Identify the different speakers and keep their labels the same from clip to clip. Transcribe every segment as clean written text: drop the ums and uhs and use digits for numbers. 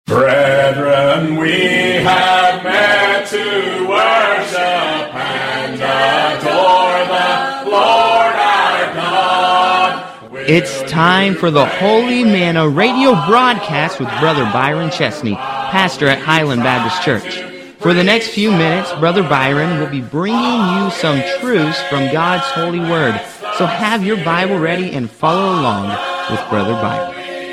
Speaker 1: Brethren, we have met to worship and adore the Lord our God.
Speaker 2: It's time for the Holy Manna radio broadcast with Brother Byron Chesney, pastor at Highland Baptist Church. For the next few minutes, Brother Byron will be bringing you some truths from God's holy word. So have your Bible ready and follow along with Brother Byron.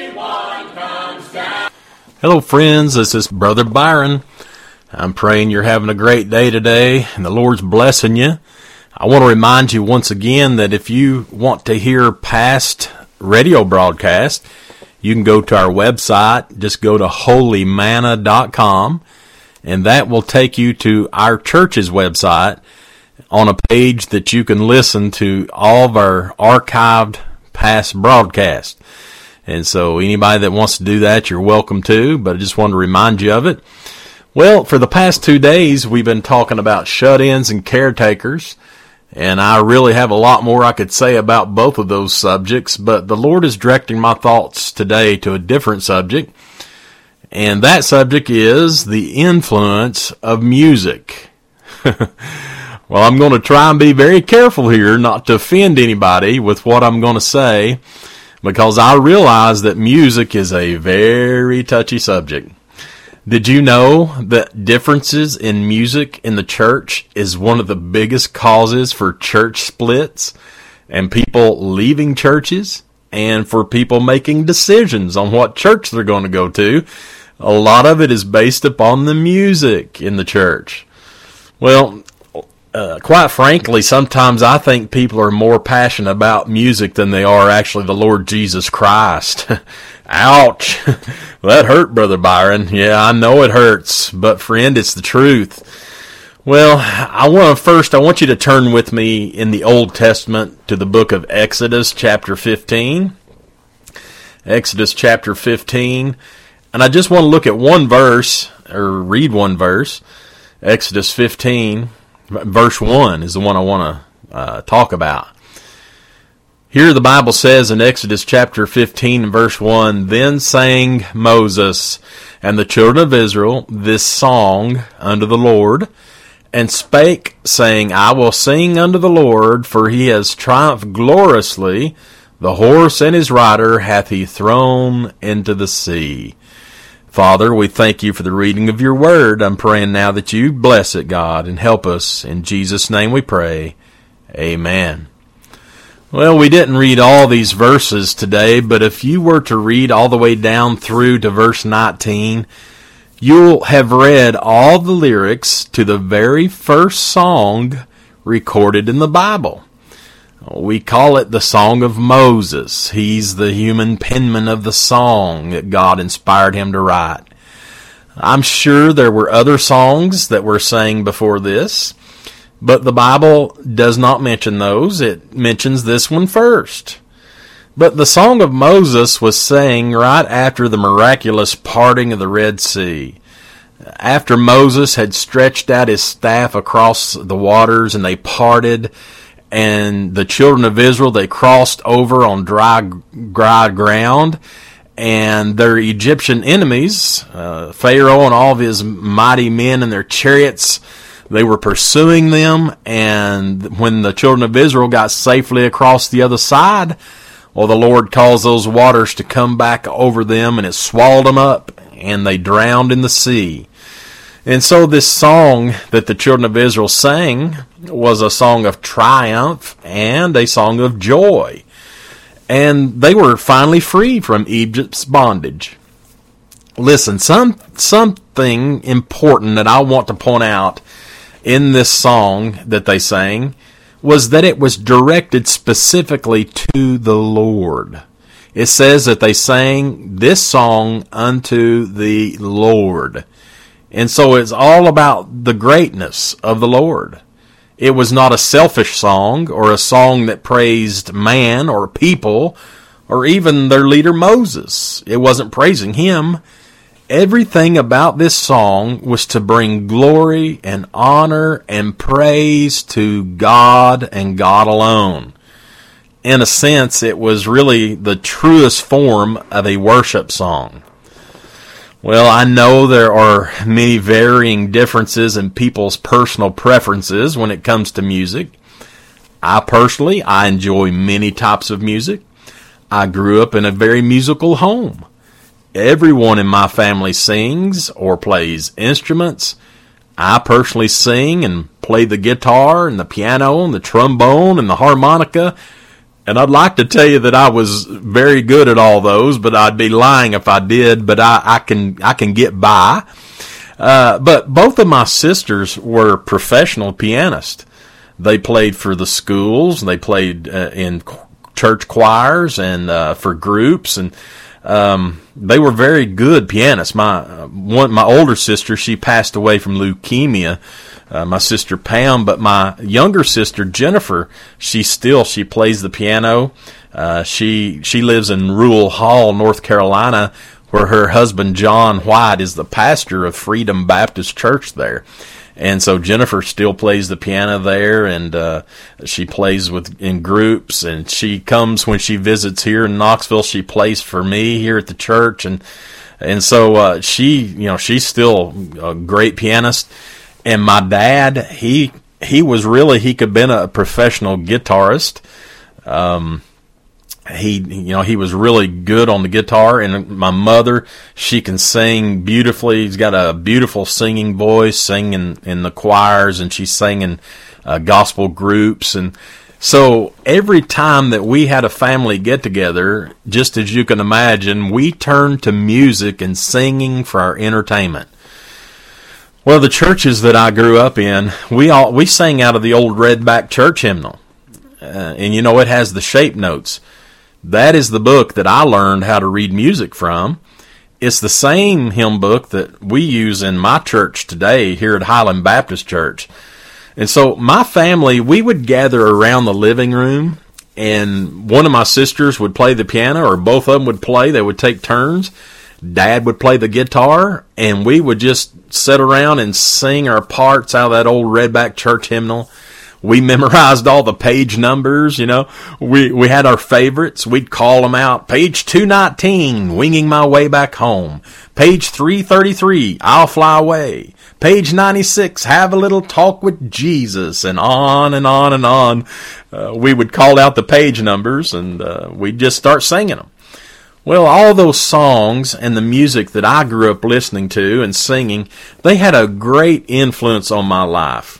Speaker 3: Hello friends, this is Brother Byron. I'm praying you're having a great day today and the Lord's blessing you. I want to remind you once again that if you want to hear past radio broadcasts, you can go to our website. Just go to holymanna.com and that will take you to our church's website on a page that you can listen to all of our archived past broadcasts. And so anybody that wants to do that, you're welcome to, but I just wanted to remind you of it. Well, for the past 2 days, we've been talking about shut-ins and caretakers, and I really have a lot more I could say about both of those subjects, but the Lord is directing my thoughts today to a different subject, and that subject is the influence of music. Well, I'm going to try and be very careful here not to offend anybody with what I'm going to say, because I realize that music is a very touchy subject. Did you know that differences in music in the church is one of the biggest causes for church splits and people leaving churches and for people making decisions on what church they're going to go to? A lot of it is based upon the music in the church. Well, quite frankly, sometimes I think people are more passionate about music than they are actually the Lord Jesus Christ. Ouch. That hurt, Brother Byron. Yeah, I know it hurts, but friend, it's the truth. Well, I want you to turn with me in the Old Testament to the book of Exodus chapter 15. Exodus chapter 15. And I just want to look at one verse, or read one verse. Exodus 15. Verse 1 is the one I want to talk about. Here the Bible says in Exodus chapter 15 and verse 1, Then sang Moses and the children of Israel this song unto the Lord, and spake, saying, I will sing unto the Lord, for he has triumphed gloriously. The horse and his rider hath he thrown into the sea. Father, we thank you for the reading of your word. I'm praying now that you bless it, God, and help us. In Jesus' name we pray. Amen. Well, we didn't read all these verses today, but if you were to read all the way down through to verse 19, you'll have read all the lyrics to the very first song recorded in the Bible. We call it the Song of Moses. He's the human penman of the song that God inspired him to write. I'm sure there were other songs that were sang before this, but the Bible does not mention those. It mentions this one first. But the Song of Moses was sang right after the miraculous parting of the Red Sea. After Moses had stretched out his staff across the waters and they parted, and the children of Israel, they crossed over on dry ground, and their Egyptian enemies, Pharaoh and all of his mighty men and their chariots, they were pursuing them, and when the children of Israel got safely across the other side, well, the Lord caused those waters to come back over them, and it swallowed them up, and they drowned in the sea. And so this song that the children of Israel sang was a song of triumph and a song of joy. And they were finally free from Egypt's bondage. Listen, something important that I want to point out in this song that they sang was that it was directed specifically to the Lord. It says that they sang this song unto the Lord. And so it's all about the greatness of the Lord. It was not a selfish song or a song that praised man or people or even their leader Moses. It wasn't praising him. Everything about this song was to bring glory and honor and praise to God and God alone. In a sense, it was really the truest form of a worship song. Well, I know there are many varying differences in people's personal preferences when it comes to music. I enjoy many types of music. I grew up in a very musical home. Everyone in my family sings or plays instruments. I personally sing and play the guitar and the piano and the trombone and the harmonica. And I'd like to tell you that I was very good at all those, but I'd be lying if I did, but I can get by. But both of my sisters were professional pianists. They played for the schools, they played in church choirs and for groups, and they were very good pianists. My older sister, she passed away from leukemia. My sister Pam, but my younger sister Jennifer, she plays the piano. She lives in Rural Hall, North Carolina, where her husband John White is the pastor of Freedom Baptist Church there. And so Jennifer still plays the piano there, and she plays in groups, and she comes when she visits here in Knoxville. She plays for me here at the church, and so she's still a great pianist. And my dad, he could have been a professional guitarist. He was really good on the guitar. And my mother, she can sing beautifully. He's got a beautiful singing voice, singing in the choirs, and she's singing gospel groups. And so every time that we had a family get together, just as you can imagine, we turned to music and singing for our entertainment. Well, the churches that I grew up in, we sang out of the old Redback Church hymnal. And it has the shape notes. That is the book that I learned how to read music from. It's the same hymn book that we use in my church today here at Highland Baptist Church. And so my family, we would gather around the living room, and one of my sisters would play the piano, or both of them would play. They would take turns. Dad would play the guitar, and we would just sit around and sing our parts out of that old Redback Church hymnal. We memorized all the page numbers, We had our favorites. We'd call them out. Page 219, Winging My Way Back Home. Page 333, I'll Fly Away. Page 96, Have a Little Talk with Jesus, and on and on and on. We would call out the page numbers, and we'd just start singing them. Well, all those songs and the music that I grew up listening to and singing, they had a great influence on my life.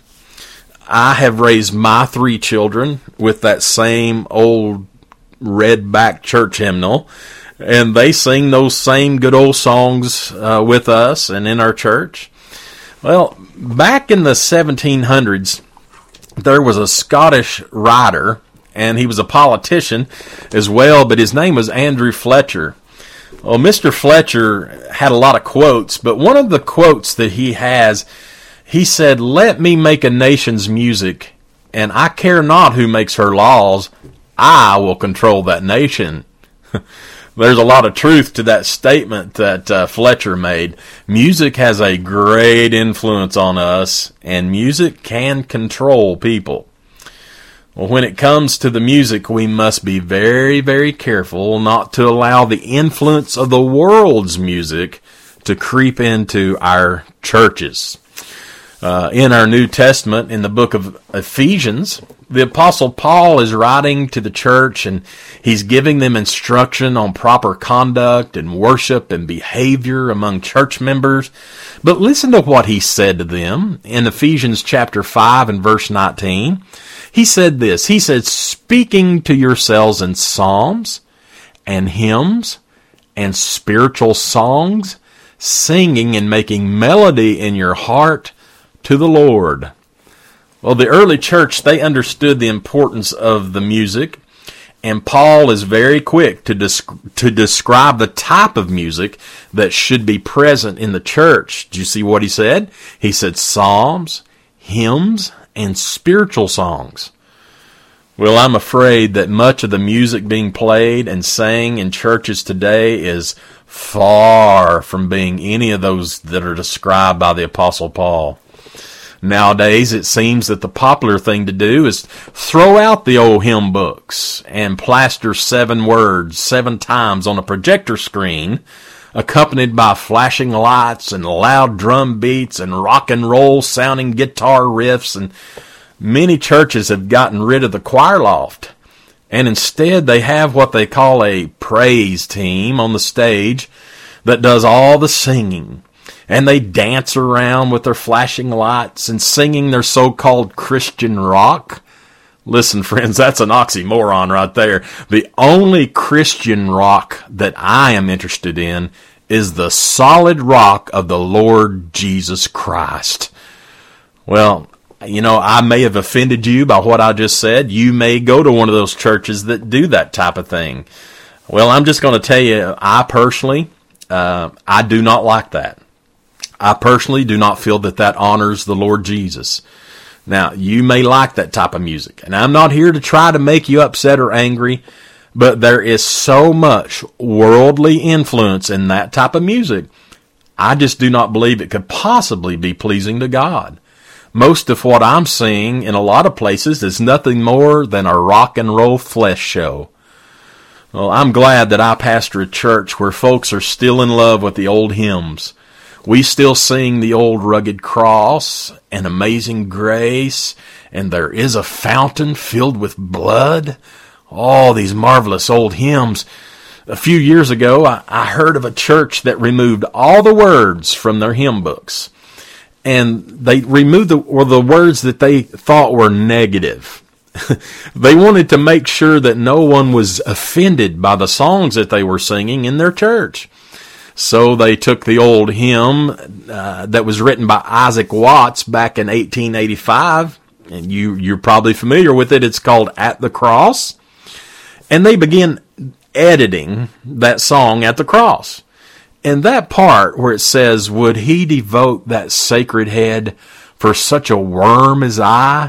Speaker 3: I have raised my 3 children with that same old Redback Church hymnal, and they sing those same good old songs with us and in our church. Well, back in the 1700s, there was a Scottish writer, and he was a politician as well, but his name was Andrew Fletcher. Well, Mr. Fletcher had a lot of quotes, but one of the quotes that he has, he said, "Let me make a nation's music, and I care not who makes her laws. I will control that nation." There's a lot of truth to that statement that Fletcher made. Music has a great influence on us, and music can control people. Well, when it comes to the music, we must be very, very careful not to allow the influence of the world's music to creep into our churches. In our New Testament, in the book of Ephesians, the Apostle Paul is writing to the church, and he's giving them instruction on proper conduct and worship and behavior among church members. But listen to what he said to them in Ephesians chapter 5 and verse 19. He said this, he said, "Speaking to yourselves in psalms and hymns and spiritual songs, singing and making melody in your heart to the Lord." Well, the early church, they understood the importance of the music, and Paul is very quick to describe the type of music that should be present in the church. Do you see what he said? He said psalms, hymns, and spiritual songs. Well, I'm afraid that much of the music being played and sang in churches today is far from being any of those that are described by the Apostle Paul. Nowadays, it seems that the popular thing to do is throw out the old hymn books and plaster 7 words 7 times on a projector screen accompanied by flashing lights and loud drum beats and rock and roll sounding guitar riffs. And many churches have gotten rid of the choir loft, and instead they have what they call a praise team on the stage that does all the singing. And they dance around with their flashing lights and singing their so-called Christian rock. Listen, friends, that's an oxymoron right there. The only Christian rock that I am interested in is the solid rock of the Lord Jesus Christ. Well, I may have offended you by what I just said. You may go to one of those churches that do that type of thing. Well, I'm just going to tell you, I personally, I do not like that. I personally do not feel that honors the Lord Jesus. Now, you may like that type of music, and I'm not here to try to make you upset or angry, but there is so much worldly influence in that type of music. I just do not believe it could possibly be pleasing to God. Most of what I'm seeing in a lot of places is nothing more than a rock and roll flesh show. Well, I'm glad that I pastor a church where folks are still in love with the old hymns. We still sing the old Rugged Cross and Amazing Grace, and There Is a Fountain Filled with Blood. All these marvelous old hymns. A few years ago, I heard of a church that removed all the words from their hymn books. And they removed the words that they thought were negative. They wanted to make sure that no one was offended by the songs that they were singing in their church. So they took the old hymn that was written by Isaac Watts back in 1885, and you're probably familiar with it. It's called At the Cross. And they began editing that song At the Cross. And that part where it says, "Would he devote that sacred head for such a worm as I?"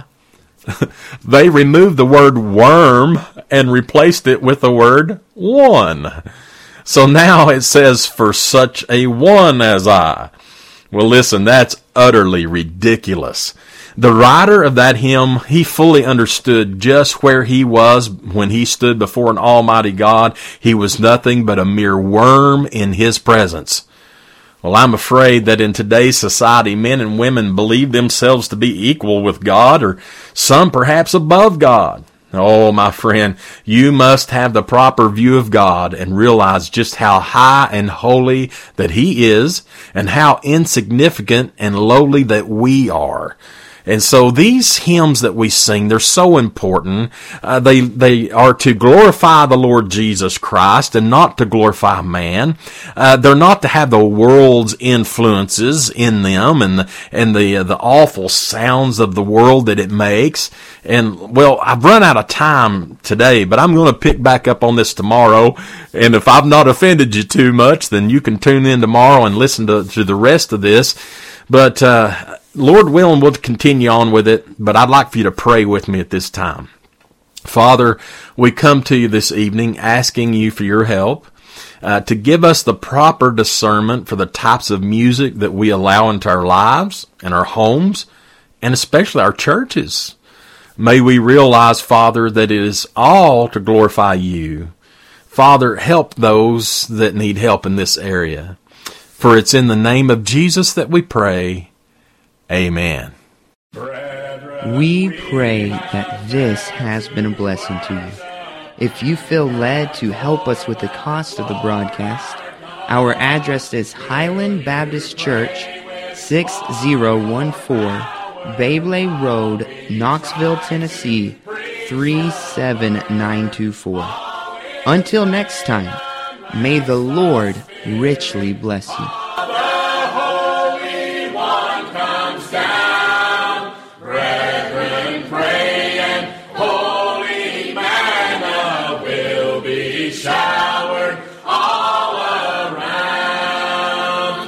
Speaker 3: They removed the word worm and replaced it with the word one. So now it says, "For such a one as I." Well, listen, that's utterly ridiculous. The writer of that hymn, he fully understood just where he was when he stood before an almighty God. He was nothing but a mere worm in his presence. Well, I'm afraid that in today's society, men and women believe themselves to be equal with God, or some perhaps above God. Oh, my friend, you must have the proper view of God and realize just how high and holy that He is, and how insignificant and lowly that we are. And so these hymns that we sing, they're so important. They are to glorify the Lord Jesus Christ and not to glorify man. They're not to have the world's influences in them and the awful sounds of the world that it makes. And, well, I've run out of time today, but I'm going to pick back up on this tomorrow. And if I've not offended you too much, then you can tune in tomorrow and listen to the rest of this. But, Lord willing, we'll continue on with it, but I'd like for you to pray with me at this time. Father, we come to you this evening asking you for your help to give us the proper discernment for the types of music that we allow into our lives and our homes, and especially our churches. May we realize, Father, that it is all to glorify you. Father, help those that need help in this area. For it's in the name of Jesus that we pray. Amen.
Speaker 2: We pray that this has been a blessing to you. If you feel led to help us with the cost of the broadcast, our address is Highland Baptist Church, 6014 Babley Road, Knoxville, Tennessee, 37924. Until next time, may the Lord richly bless you.